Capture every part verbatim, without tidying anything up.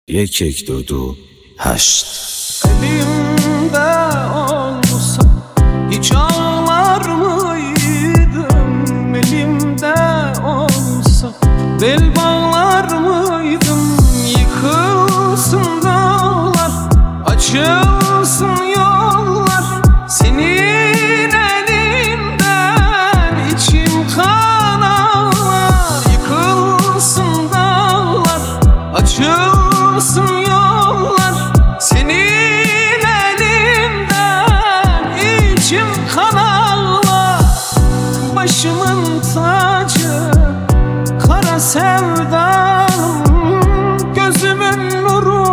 یک یک دو دو هشت. Elimde olsa hiç ağlar mıydım? Elimde olsa bel bağlar mıydım? Yıkılsın dağlar, açılsın yollar, senin elinden içim kan ağlar. Yıkılsın dağlar, açılsın yollar, senin elinden içim kan ağlar. Başımın tacı, kara sevdalım, gözümün nuru.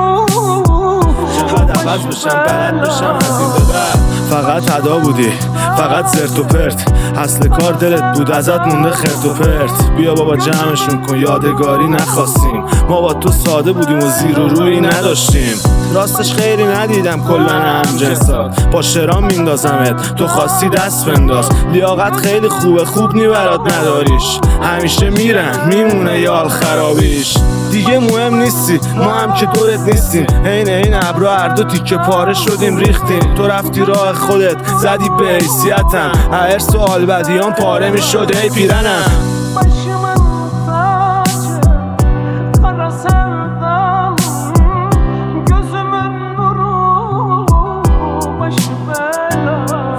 چقدر عوض بشم بلد بشم از این به بعد فقط ادا بودی، فقط زرت و پرت. اصل کار دلت بود، ازت مونده خرت و پرت. بیا بابا جمعشون کن، یادگاری نخواستیم. ما با تو ساده بودیم و زیر و روی نداشتیم. راستش خیلی ندیدم کلن همجنسات، با شرام میندازمت تو خواستی دست بنداز. لیاقت خیلی خوبه، خوب نی برات نداریش. همیشه میرن میمونه یال خرابیش. دیگه مهم نیستی، ما هم که دورت نیستیم. عین این ابرو هر دو تیکه پاره شدیم ریختیم. تو رفتی راه خودت، زدی به حیثیتم. هرس و آلبدیان پاره میشد ای پیرنم. Başımın tacı, kara sevdalım, gözümün nuru, başı bela.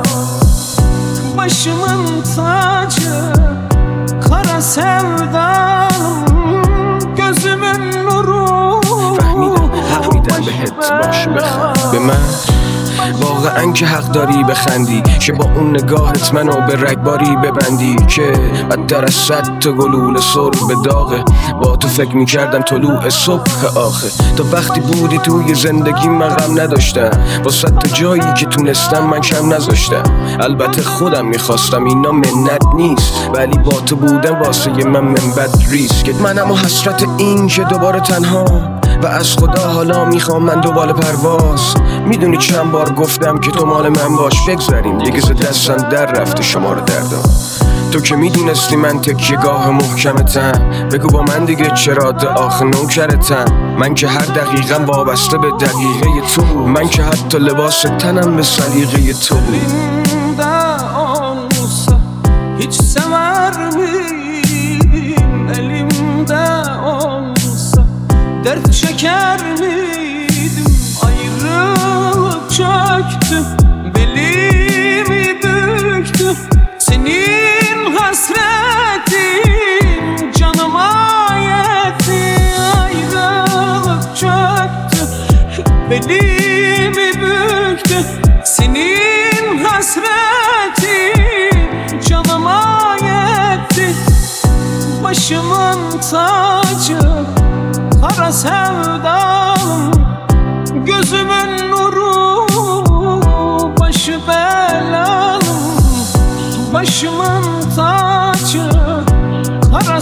Başımın tacı, kara sevdalım, gözümün nuru. فهمیدم حق میدم بهت باش بخند به من. واقعا که حق داری بخندی، که با اون نگاهت منو به رگباری ببندی، که بدتر از صد تا گلوله سر به داغه. با تو فکر میکردم طلوع صبح آخه. تا وقتی بودی توی زندگی من غم نداشتم، با صد تا جایی که تونستم من کم نذاشتم. البته خودم میخواستم، اینا منت نیست، ولی با تو بودم واسه من منبت ریسک. منم و حسرت این که دوباره تنها، و از خدا حالا میخوام من دوباره پرواز. میدونی چند بار گفتم که تو مال من باش، بگذاریم دیگه ز دستم در رفته شمار دردم. تو که میدونستی من تکیه‌گاه محکمتم، بگو با من دیگه چرا آخه نوکرتم. من که هر دقیقم وابسته به دقیقه تو بود، من که حتی لباس تنم به سلیقه تو بود. Elimde olsa hiç sever miydim? Elimde olsa dert çeker miydim? Ayrılık çöktü, belimi büktü, senin hasretin canıma yetti. Ayrılık çöktü, belimi büktü, senin hasretin canıma yetti. Başımın tacı, kara sevdalım, gözümün nuru, başı belalım. Başımın tacı, kara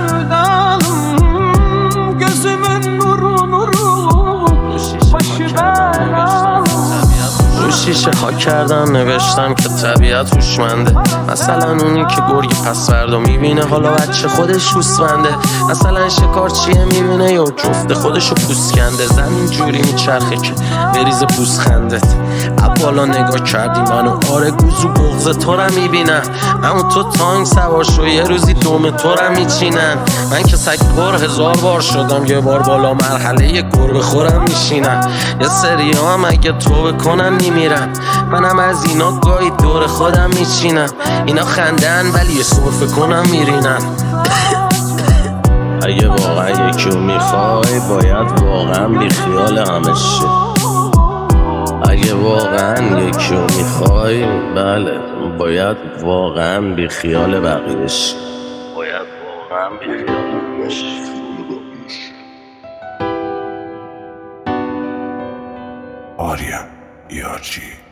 sevdalım, gözümün nuru nuru, başı belalım. رو شیشه ها کردم نوشتم که طبیعت هوشمنده. مثلا اونی که گرگی پس فردا میبینه حالا بچه خودش گوسفنده. مثلا شکارچیه میبینه یا جفت خودشو پوست کنده. زمین جوری میچرخه که بریز پوست خندت. اولا نگاه کردی منو، آره گوزو بغض تو رو میبینم، اما تو تانگ سوار شو یه روزی دوم تو رو میچینن. من که سگ پر هزار بار شدم، یه بار بالا مرحله یه گربه خورم میشینم. یه سری ها هم اگه توبه کنن میمیرم، منم از اینا گاهی دور خودم میچینم. اینا خندن ولی یه سرفه کنم میرینن. اگه واقعا یکیو میخوای باید واقعا بی خیال همه شی. اگه واقعا یکیو میخوای بله باید واقعا بی خیال بقیه شی. باید واقعا بی خیال همه شی. آریا یارچی